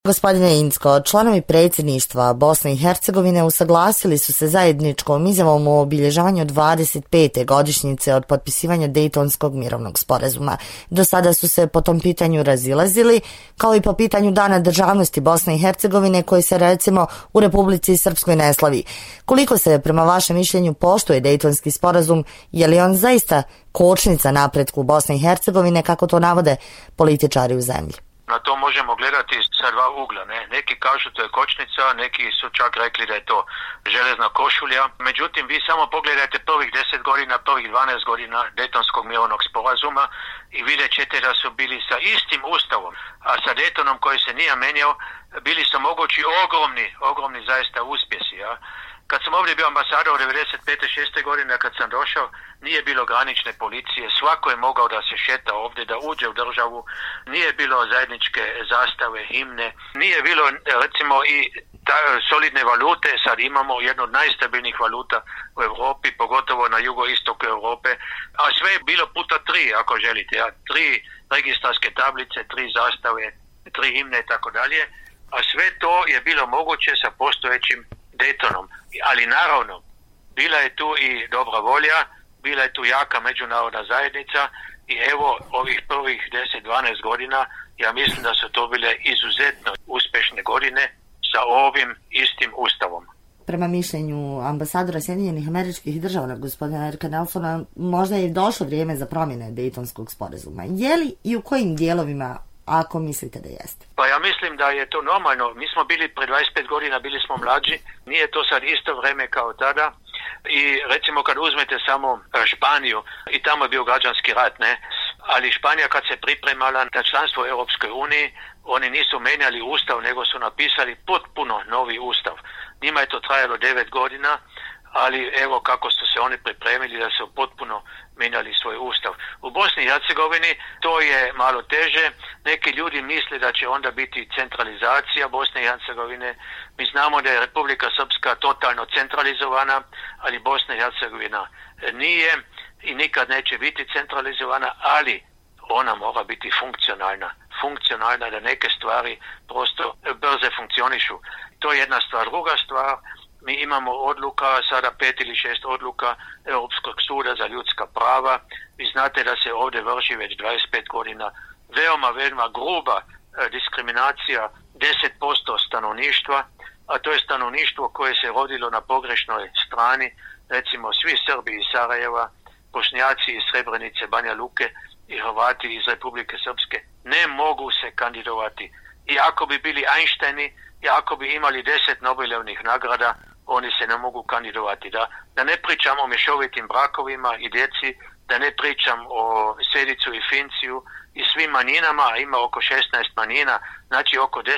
Gospodine Incko, članovi predsjedništva Bosne i Hercegovine usaglasili su se zajedničkom izjavom o obilježavanju 25. godišnjice od potpisivanja Dejtonskog mirovnog sporazuma. Do sada su se po tom pitanju razilazili, kao i po pitanju Dana državnosti Bosne i Hercegovine koji se recimo u Republici Srpskoj ne slavi. Koliko se prema vašem mišljenju poštuje Dejtonski sporazum, je li on zaista kočnica napretku Bosne i Hercegovine kako to navode političari u zemlji? Na to možemo gledati sa dva ugla. Neki kažu to je kočnica, neki su čak rekli da je to železna košulja. Međutim, vi samo pogledajte prvih 10 godina, prvih 12 godina Dejtonskog mirovnog sporazuma i vidjet ćete da su bili sa istim ustavom, a sa Dejtonom koji se nije menjao, bili su mogući ogromni zaista uspjesi. Ja. Kad sam ovdje bio ambasador u 95. 6. godine, kad sam došao, nije bilo granične policije, svako je mogao da se šeta ovdje, da uđe u državu, nije bilo zajedničke zastave, himne, nije bilo recimo i solidne valute, sad imamo jednu od najstabilnijih valuta u Europi, pogotovo na jugoistoku Europe, a sve je bilo puta 3, ako želite, 3 registarske tablice, 3 zastave, 3 himne i tako dalje, a sve to je bilo moguće sa postojećim Dejtonom. Ali naravno, bila je tu i dobra volja, bila je tu jaka međunarodna zajednica i evo ovih prvih 10-12 godina ja mislim da su to bile izuzetno uspješne godine sa ovim istim ustavom. Prema mišljenju ambasadora Sjedinjenih Američkih Država, gospodina Erika Nelsona, možda je došlo vrijeme za promjene Dejtonskog sporazuma. Je li i u kojim dijelovima, ako mislite da jeste? Pa ja mislim da je to normalno. Mi smo bili pre 25 godina, bili smo mlađi. Nije to sad isto vrijeme kao tada. I recimo kad uzmete samo Španiju, i tamo je bio građanski rat, ali Španija kad se pripremala na članstvo u Europskoj uniji, oni nisu menjali ustav, nego su napisali potpuno novi ustav. Njima je to trajalo 9 godina, ali evo kako su se oni pripremili da su potpuno menjali svoj ustav. U Bosni i Hercegovini to je malo teže. Neki ljudi misle da će onda biti centralizacija Bosne i Hercegovine. Mi znamo da je Republika Srpska totalno centralizovana, ali Bosna i Hercegovina nije i nikad neće biti centralizovana, ali ona mora biti funkcionalna da neke stvari prosto brze funkcionišu. To je jedna stvar. Druga stvar, mi imamo odluka, sada 5 ili 6 odluka Europskog suda za ljudska prava. Vi znate da se ovdje vrši već 25 godina veoma gruba diskriminacija 10% stanovništva, a to je stanovništvo koje se rodilo na pogrešnoj strani, recimo svi Srbi iz Sarajeva, Bošnjaci iz Srebrenice, Banja Luke i Hrvati iz Republike Srpske ne mogu se kandidovati. I ako bi bili Einsteini, i ako bi imali 10 Nobelovih nagrada, oni se ne mogu kandidovati. Da ne pričam o mješovitim brakovima i djeci, da ne pričam o Sedicu i Finciju i svim manjinama, ima oko 16 manjina, znači oko 10%,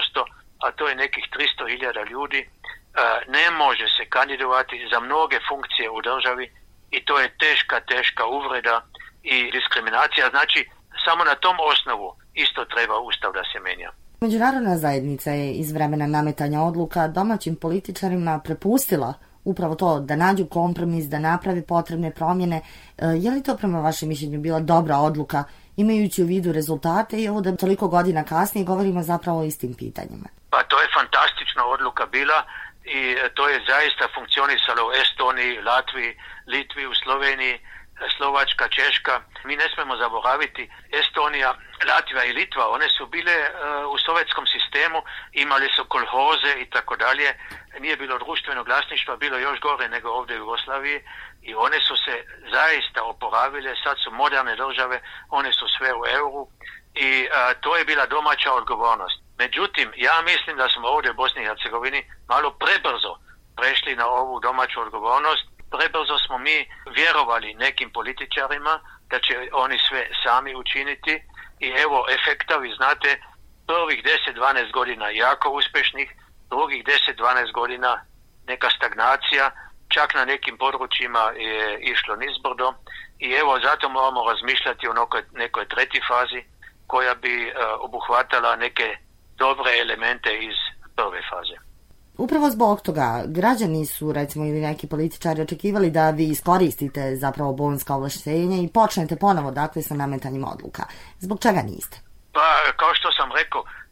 a to je nekih 300.000 ljudi, ne može se kandidovati za mnoge funkcije u državi i to je teška uvreda i diskriminacija. Znači, samo na tom osnovu isto treba ustav da se menja. Međunarodna zajednica je iz vremena nametanja odluka domaćim političarima prepustila upravo to da nađu kompromis, da napravi potrebne promjene. Je li to prema vašem mišljenju bila dobra odluka, imajući u vidu rezultate i ovo da toliko godina kasnije govorimo zapravo o istim pitanjima? Pa to je fantastična odluka bila i to je zaista funkcionisalo u Estoniji, Latviji, Litvi, u Sloveniji, Slovačka, Češka. Mi ne smemo zaboraviti, Estonija, Latvija i Litva, one su bile u sovjetskom sistemu, imali su kolhoze i tako dalje, nije bilo društvenog vlasništva, bilo još gore nego ovdje u Jugoslaviji i one su se zaista oporavile, sad su moderne države, one su sve u euru i to je bila domaća odgovornost. Međutim, ja mislim da smo ovdje u Bosni i Hercegovini malo prebrzo prešli na ovu domaću odgovornost. Prebrzo smo mi vjerovali nekim političarima da će oni sve sami učiniti i evo efekta, vi znate, prvih 10-12 godina jako uspješnih, drugih 10-12 godina neka stagnacija, čak na nekim područjima je išlo nizbrdo i evo zato moramo razmišljati o nekoj trećoj fazi koja bi obuhvatala neke dobre elemente iz prve faze. Upravo zbog toga građani su, recimo, ili neki političari očekivali da vi iskoristite zapravo bolonjska ovlaštenja i počnete ponovo, dakle, sa nametanjem odluka. Zbog čega niste? Pa, kao što sam rekao,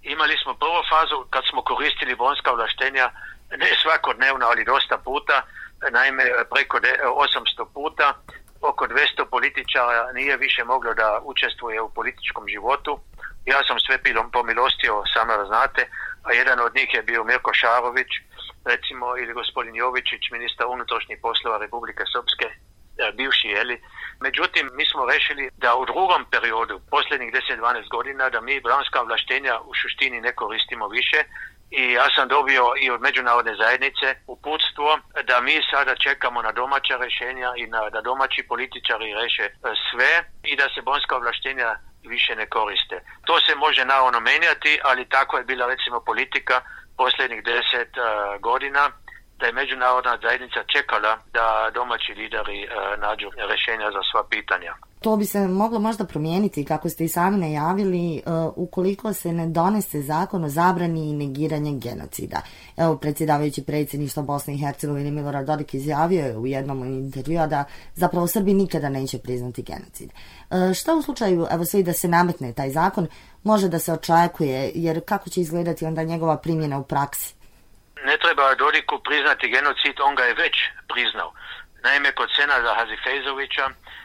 Imali smo prvu fazu kad smo koristili bonska ovlaštenja, ne svakodnevno, ali dosta puta, naime preko 800 puta, oko 200 političara nije više moglo da učestvuje u političkom životu. Ja sam sve pomilostio, samo znate, a jedan od njih je bio Mirko Šarović, recimo, ili gospodin Jovičić, ministar unutrašnjih poslova Republike Srpske, bivši, jeli. Međutim, mi smo rešili da u drugom periodu, posljednjih 10-12 godina, da mi bonska ovlaštenja u suštini ne koristimo više. I ja sam dobio i od međunarodne zajednice uputstvo da mi sada čekamo na domaća rješenja i da domaći političari reše sve i da se bonska ovlaštenja više ne koriste. To se može naravno menjati, ali tako je bila recimo politika posljednjih 10 godina, da je međunarodna zajednica čekala da domaći lideri nađu rješenja za sva pitanja. To bi se moglo možda promijeniti, kako ste i sami najavili, ukoliko se ne donese zakon o zabrani i negiranja genocida. Evo, predsjedavajući predsjedništva Bosne i Hercegovine Milorad Dodik izjavio je u jednom intervjuu da zapravo Srbi nikada neće priznati genocid. Šta u slučaju, evo sve da se nametne taj zakon, može da se očekuje, jer kako će izgledati onda njegova primjena u praksi? Ne treba Dodiku priznati genocid, on ga je već priznao. Naime, kod Senada Hadzifejzovića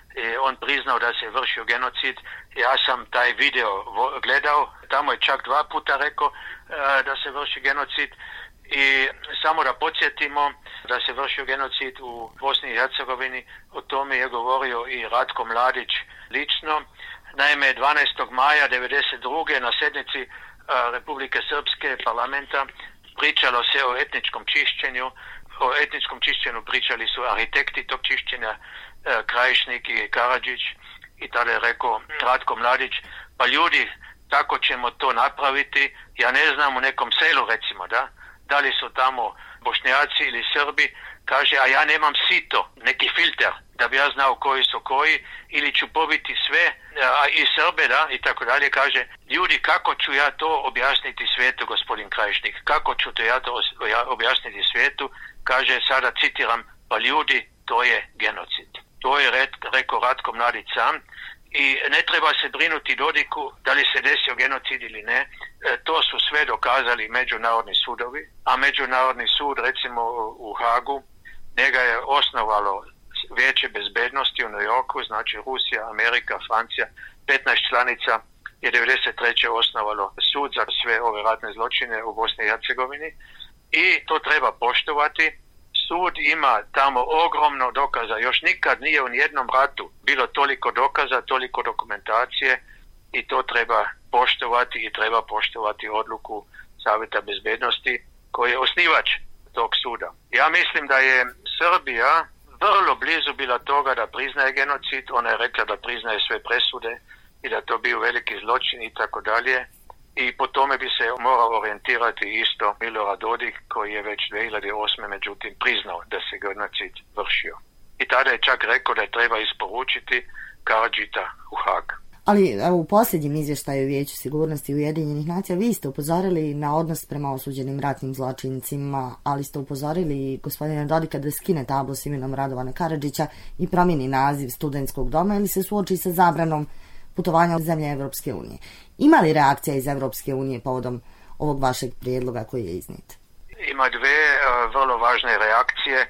on priznao da se vršio genocid. Ja sam taj video gledao, tamo je čak 2 puta rekao da se vrši genocid. I samo da podsjetimo da se vršio genocid u Bosni i Hercegovini, o tome je govorio i Ratko Mladić lično. Naime, 12. maja 1992. na sjednici Republike Srpske parlamenta pričalo se o etničkom čišćenju. O etničkom čišćenju pričali su arhitekti tog čišćenja, Krajišnik i Karadžić, i tada je rekao Ratko Mladić, pa ljudi, tako ćemo to napraviti, ja ne znam u nekom selu recimo, da li su tamo Bošnjaci ili Srbi, kaže, a ja nemam sito, neki filter, da bi ja znao koji su koji, ili ću pobiti sve, i Srbe, i tako dalje, kaže, ljudi, kako ću ja to objasniti svijetu, gospodin Krajišnik, kako ću to ja to objasniti svijetu, kaže, sada citiram, pa ljudi, to je genocid. To je rekao Ratko Mladić sam i ne treba se brinuti Dodiku da li se desio genocid ili ne. To su sve dokazali međunarodni sudovi, a međunarodni sud recimo u Hagu, njega je osnovalo Vijeće bezbednosti u New Yorku, znači Rusija, Amerika, Francija, 15 članica je 1993. osnovalo sud za sve ove ratne zločine u Bosni i Hercegovini i to treba poštovati. Sud ima tamo ogromno dokaza, još nikad nije u nijednom ratu bilo toliko dokaza, toliko dokumentacije i to treba poštovati i treba poštovati odluku Savjeta bezbednosti koji je osnivač tog suda. Ja mislim da je Srbija vrlo blizu bila toga da priznaje genocid, ona je rekla da priznaje sve presude i da to bio veliki zločin i tako dalje. I po tome bi se morao orijentirati isto Milorad Dodik koji je već 2008. međutim priznao da se genocid vršio. I tada je čak rekao da je treba isporučiti Karadžita u Hag. Ali u posljednjem izvještaju Vijeću sigurnosti Ujedinjenih nacija vi ste upozorili na odnos prema osuđenim ratnim zločincima, ali ste upozorili gospodina Dodika da skine tablu s imenom Radovana Karadžića i promijeni naziv studentskog doma ili se suoči sa zabranom putovanja u zemlje Evropske unije. Ima li reakcija iz Evropske unije povodom ovog vašeg prijedloga koji je iznijet? Ima dve vrlo važne reakcije.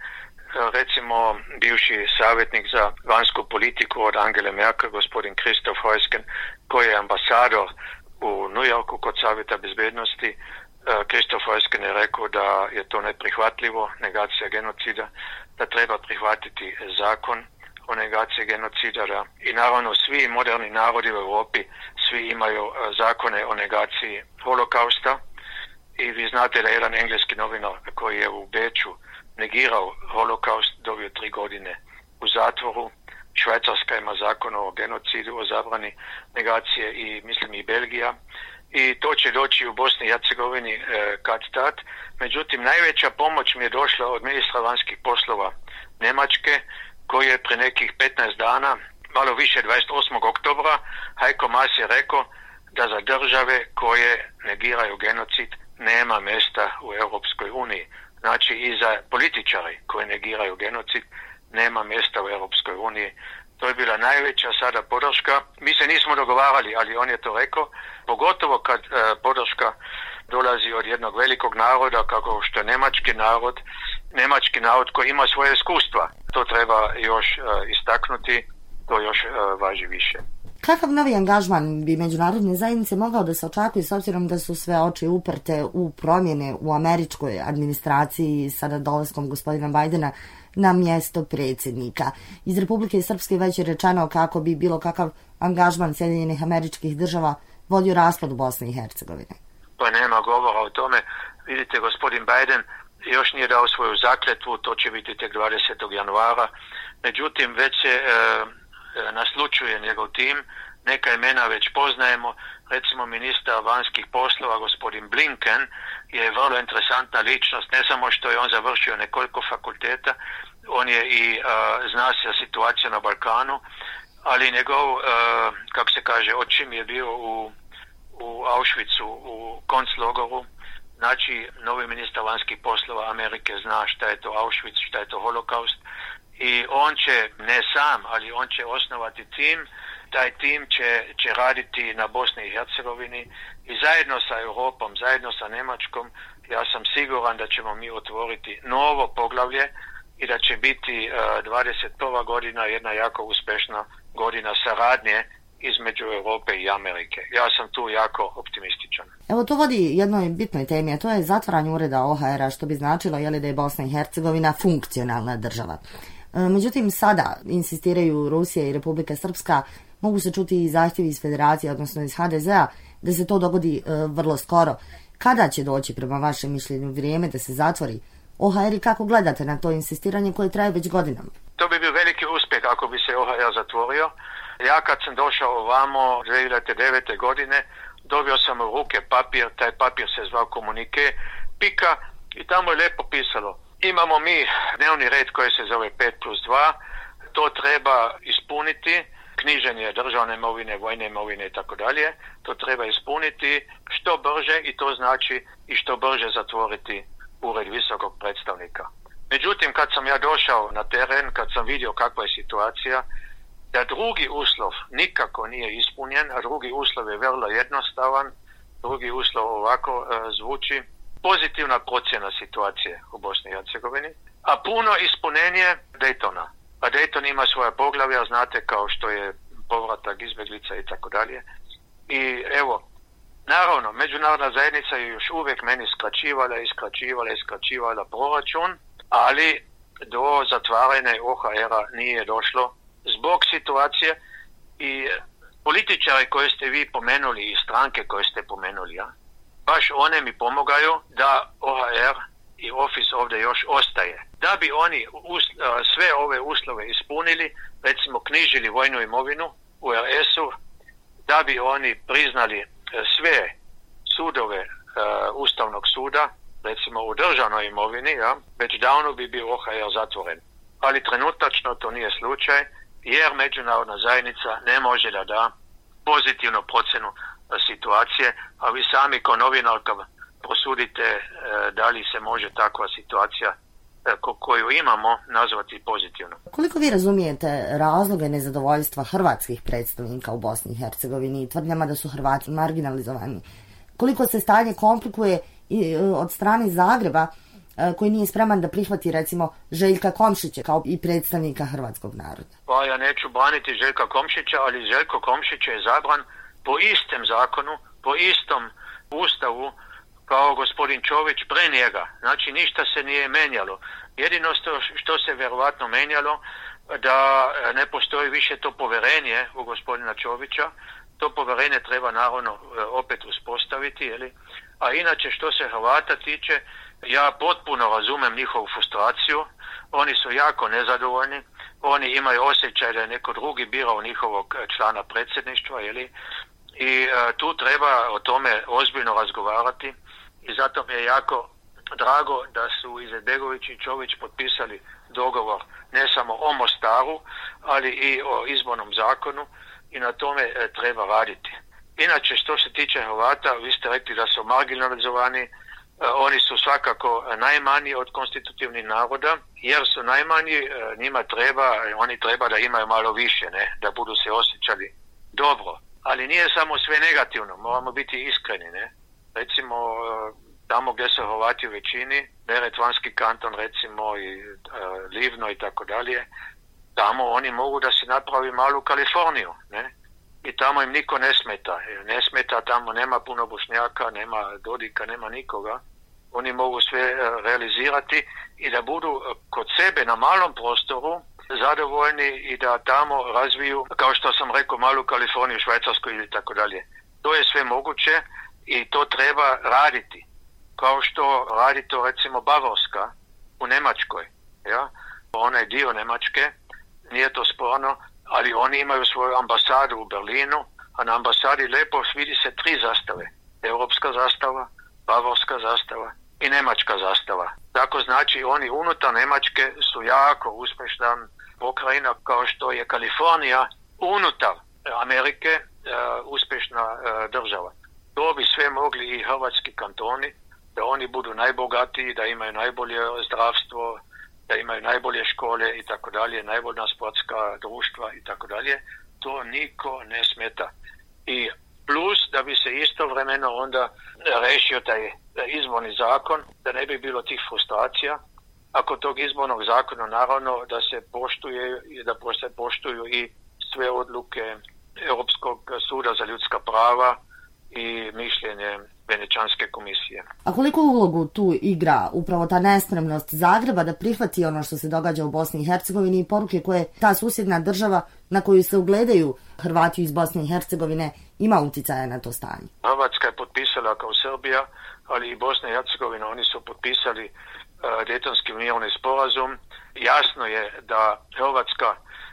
Recimo, bivši savjetnik za vanjsku politiku od Angele Merkel, gospodin Christoph Heusgen, koji je ambasador u New Yorku kod Savjeta bezbednosti. Christoph Heusgen je rekao da je to neprihvatljivo, negacija genocida, da treba prihvatiti zakon o negaciji genocida. I naravno svi moderni narodi u Europi, svi imaju zakone o negaciji holokausta. I vi znate da je jedan engleski novinar koji je u Beču negirao holokaust, dobio 3 godine u zatvoru. Švajcarska ima zakon o genocidu, o zabrani negacije i mislim i Belgija. I to će doći u Bosni i Hercegovini kad tad. Međutim, najveća pomoć mi je došla od ministra vanjskih poslova Njemačke, koji je pre nekih 15 dana, malo više 28. oktobra, Heiko Maas je rekao da za države koje negiraju genocid nema mjesta u Europskoj uniji. Znači i za političari koji negiraju genocid nema mjesta u Europskoj uniji. To je bila najveća sada podrška. Mi se nismo dogovarali, ali on je to rekao. Pogotovo kad podrška dolazi od jednog velikog naroda, kako što je njemački narod koji ima svoje iskustva. To treba još istaknuti, to još važi više. Kakav novi angažman bi međunarodne zajednice mogao da se očekuje s obzirom da su sve oči uprte u promjene u američkoj administraciji sada dolaskom gospodina Bajdena na mjesto predsjednika? Iz Republike Srpske već je rečeno kako bi bilo kakav angažman Sjedinjenih Američkih Država vodio raspad u Bosni i Hercegovine. Pa nema govora o tome. Vidite, gospodin Biden još nije dao svoju zakletvu, to će biti tek 20. januara. Međutim, već se naslučuje njegov tim, neka imena već poznajemo, recimo ministar vanjskih poslova gospodin Blinken je vrlo interesantna ličnost, ne samo što je on završio nekoliko fakulteta, on je i zna se situacija na Balkanu, ali njegov, kako se kaže, očim je bio u Auschwitzu, u konclogoru, znači novi ministar vanjskih poslova Amerike zna šta je to Auschwitz, šta je to holokaust, i on će, ne sam, ali on će osnovati tim, taj tim će raditi na Bosni i Hercegovini i zajedno sa Europom, zajedno sa Njemačkom, ja sam siguran da ćemo mi otvoriti novo poglavlje i da će biti 21. godina jedna jako uspješna godina saradnje između Europe i Amerike. Ja sam tu jako optimističan. Evo, to vodi jednoj bitnoj temi, a to je zatvaranje ureda OHR-a, što bi značilo da je Bosna i Hercegovina funkcionalna država. Međutim, sada insistiraju Rusija i Republika Srpska, mogu se čuti i zahtjevi iz Federacije, odnosno iz HDZ-a, da se to dogodi vrlo skoro. Kada će doći, prema vašem mišljenju, vrijeme da se zatvori OHR i kako gledate na to insistiranje koje traje već godinama? To bi bio veliki uspjeh ako bi se OHR zatvorio. Ja kad sam došao ovamo 2009. godine, dobio sam u ruke papir, taj papir se zvao komunike, pika, i tamo je lijepo pisalo: imamo mi dnevni red koji se zove 5+2, to treba ispuniti, knjiženje državne imovine, vojne imovine i tako dalje, to treba ispuniti što brže, i to znači i što brže zatvoriti ured visokog predstavnika. Međutim, kad sam ja došao na teren, kad sam vidio kakva je situacija, da drugi uslov nikako nije ispunjen, a drugi uslov je vrlo jednostavan, drugi uslov ovako zvuči: pozitivna procjena situacije u Bosni i Hercegovini, a puno ispunenje Daytona. A Dayton ima svoja poglavlja, znate, kao što je povratak izbjeglica i tako dalje. I evo, naravno, međunarodna zajednica je još uvijek meni iskraćivala proračun, ali do zatvaranja OHR-a nije došlo zbog situacije, i političari koje ste vi pomenuli i stranke koje ste pomenuli, ja, baš one mi pomogaju da OHR i Office ovdje još ostaje. Da bi oni sve ove uslove ispunili, recimo knjižili vojnu imovinu u RS-u, da bi oni priznali sve sudove Ustavnog suda, recimo u državnoj imovini, ja, već davno bi bio OHR zatvoren. Ali trenutačno to nije slučaj, jer međunarodna zajednica ne može da da pozitivnu procjenu situacije, a vi sami kao novinarka prosudite da li se može takva situacija koju imamo nazvati pozitivno. Koliko vi razumijete razloge nezadovoljstva hrvatskih predstavnika u Bosni i Hercegovini i tvrdnjama da su Hrvati marginalizovani? Koliko se stanje komplikuje i od strane Zagreba, koji nije spreman da prihvati, recimo, Željka Komšića kao i predstavnika hrvatskog naroda? Pa ja neću braniti Željka Komšića, ali Željko Komšić je zabran po istom zakonu, po istom ustavu kao gospodin Čović pre njega. Znači ništa se nije menjalo. Jedino što se vjerovatno menjalo, da ne postoji više to povjerenje u gospodina Čovića. To povjerenje treba naravno opet uspostaviti, jeli? A inače što se Hrvata tiče, ja potpuno razumem njihovu frustraciju. Oni su jako nezadovoljni. Oni imaju osjećaj da je neko drugi birao njihovog člana predsjedništva, jeli? I tu treba o tome ozbiljno razgovarati, i zato mi je jako drago da su Izetbegović i Čović potpisali dogovor ne samo o Mostaru, ali i o izbornom zakonu, i na tome treba raditi. Inače, što se tiče Hrvata, vi ste rekli da su marginalizovani. Oni su svakako najmanji od konstitutivnih naroda, jer su najmanji, oni treba da imaju malo više, ne? Da budu se osjećali dobro. Ali nije samo sve negativno, moramo biti iskreni, ne? Recimo, tamo gdje su Hrvati u većini, Neretvanski kanton recimo i Livno i tako dalje, tamo oni mogu da se napravi malu Kaliforniju, ne? I tamo im niko ne smeta. Ne smeta, tamo nema puno Bošnjaka, nema Dodika, nema nikoga. Oni mogu sve realizirati i da budu kod sebe na malom prostoru zadovoljni i da tamo razviju, kao što sam rekao, malu Kaliforniju, Švajcarsku ili tako dalje. To je sve moguće i to treba raditi. Kao što radi to recimo Bavarska u Njemačkoj. Ja? Onaj dio Njemačke, nije to sporno, ali oni imaju svoju ambasadu u Berlinu, a na ambasadi lijepo vidi se 3 zastave. Europska zastava, Bavarska zastava i Njemačka zastava. Tako znači oni unutar Njemačke su jako uspješna pokrajina, kao što je Kalifornija unutar Amerike uspješna država. To bi sve mogli i hrvatski kantoni, da oni budu najbogatiji, da imaju najbolje zdravstvo, da imaju najbolje škole i tako dalje, najbolja sportska društva i tako dalje. To niko ne smeta. I plus da bi se istovremeno onda rešio taj izborni zakon, da ne bi bilo tih frustracija. Ako tog izbornog zakona naravno da se poštuje i da se poštuju i sve odluke Europskog suda za ljudska prava i mišljenje Venecijanske komisije. A koliko ulogu tu igra upravo ta nespremnost Zagreba da prihvati ono što se događa u Bosni i Hercegovini i poruke koje ta susjedna država na koju se ugledaju Hrvati iz Bosne i Hercegovine ima uticaja na to stanje? Hrvatska je potpisala kao Srbija, ali i Bosna i Hercegovina, oni su potpisali Dejtonski mirovni sporazum. Jasno je da Hrvatska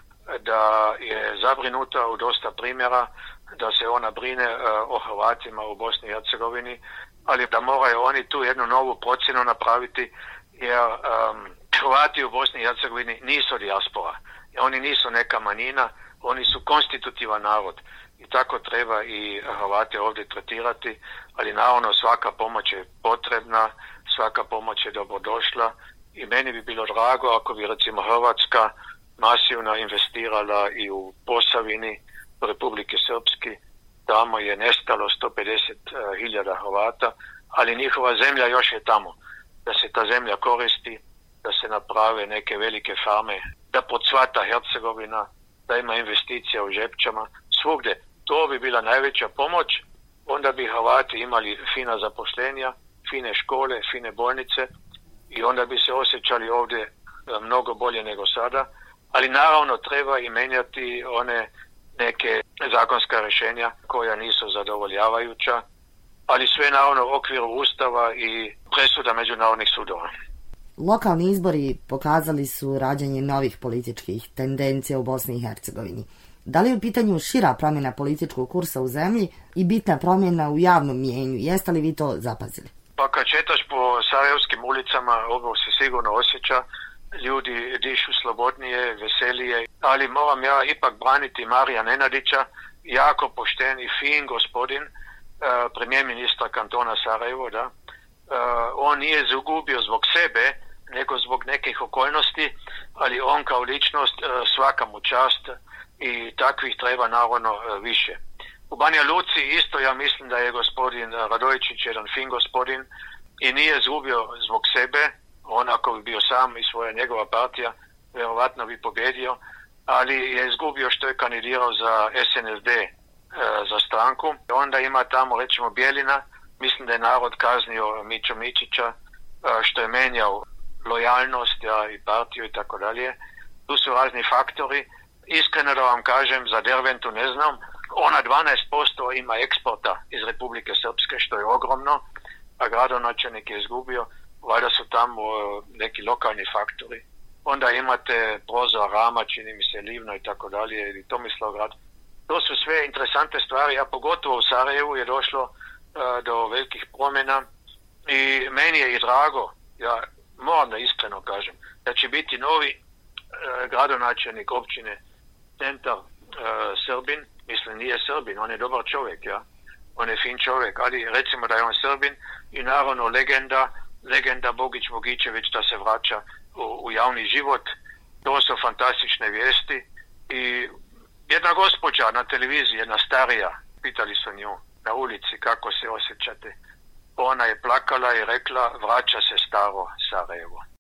da je zabrinuta u dosta primjera, da se ona brine o Hrvatima u Bosni i Hercegovini, ali da moraju oni tu jednu novu procjenu napraviti, jer Hrvati u Bosni i Hercegovini nisu dijaspora. Oni nisu neka manjina, oni su konstitutivan narod i tako treba i Hrvate ovdje tretirati, ali naravno svaka pomoć je potrebna, svaka pomoć je dobrodošla i meni bi bilo drago ako bi recimo Hrvatska masivno investirala i u Posavini, Republike Srpske, tamo je nestalo 150.000 Hrvata, ali njihova zemlja još je tamo. Da se ta zemlja koristi, da se naprave neke velike farme, da procvata Hercegovina, da ima investicija u Žepčama, svugdje. To bi bila najveća pomoć, onda bi Hrvati imali fina zaposlenja, fine škole, fine bolnice i onda bi se osjećali ovdje mnogo bolje nego sada, ali naravno treba i menjati one neke zakonska rješenja koja nisu zadovoljavajuća, ali sve naravno u okviru Ustava i presuda međunarodnih sudova. Lokalni izbori pokazali su rađanje novih političkih tendencija u Bosni i Hercegovini. Da li je u pitanju šira promjena političkog kursa u zemlji i bitna promjena u javnom mijenju? Jeste li vi to zapazili? Pa kad četaš po sarajevskim ulicama, ovo se sigurno osjeća. Ljudi dišu slobodnije, veselije, ali moram ja ipak braniti Marija Nenadića, jako pošten i fin gospodin, premijer ministra kantona Sarajevo, da. On nije zagubio zbog sebe, nego zbog nekih okolnosti, ali on kao ličnost svaka mu čast i takvih treba naravno više. U Banja Luci isto ja mislim da je gospodin Radojičić jedan fin gospodin i nije zgubio zbog sebe. On ako bi bio sam i svoja njegova partija, vjerovatno bi pobjedio, ali je izgubio što je kandidirao za SNSD, za stranku. Onda ima tamo recimo Bjelina, mislim da je narod kaznio Mićo Mičića, što je menjao lojalnost i partiju i tako dalje. Tu su razni faktori. Iskreno da vam kažem, za Derventu ne znam, ona 12% ima eksporta iz Republike Srpske, što je ogromno, a gradonačelnik je izgubio. Valjda su tamo neki lokalni faktori. Onda imate Prozor, Rama, čini mi se Livno i tako dalje, ili Tomislavgrad. To su sve interesante stvari, a pogotovo u Sarajevu je došlo do velikih promjena i meni je i drago, ja moram da iskreno kažem, da će biti novi gradonačelnik općine Centar Srbin, mislim nije Srbin, on je dobar čovjek, ja. on je fin čovjek, ali recimo da je on Srbin i naravno legenda Bogić Bogićević da se vraća u javni život. To su fantastične vijesti i jedna gospođa na televiziji, jedna starija, pitali su nju na ulici kako se osjećate. Ona je plakala i rekla vraća se staro Sarajevo.